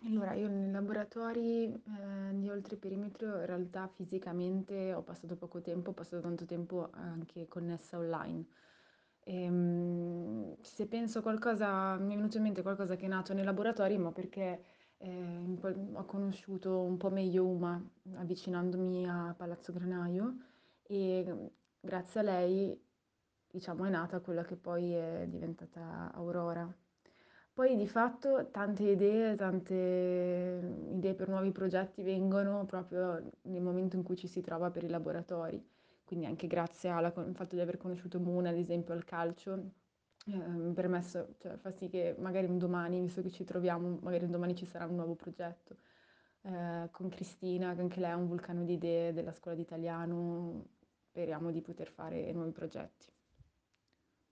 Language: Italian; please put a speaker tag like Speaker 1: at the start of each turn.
Speaker 1: Allora, io nei laboratori di oltreperimetro in realtà fisicamente ho passato poco tempo, ho passato tanto tempo anche connessa online. Se penso a qualcosa, mi è venuto in mente qualcosa che è nato nei laboratori, ma perché ho conosciuto un po' meglio Uma avvicinandomi a Palazzo Granaio e grazie a lei, diciamo, è nata quella che poi è diventata Aurora. Poi di fatto tante idee per nuovi progetti vengono proprio nel momento in cui ci si trova per i laboratori. Quindi anche grazie al fatto di aver conosciuto Muna, ad esempio, al calcio, mi ha permesso, cioè, fa sì che magari un domani, visto che ci troviamo, magari un domani ci sarà un nuovo progetto. Con Cristina, che anche lei è un vulcano di idee della scuola di italiano, speriamo di poter fare nuovi progetti.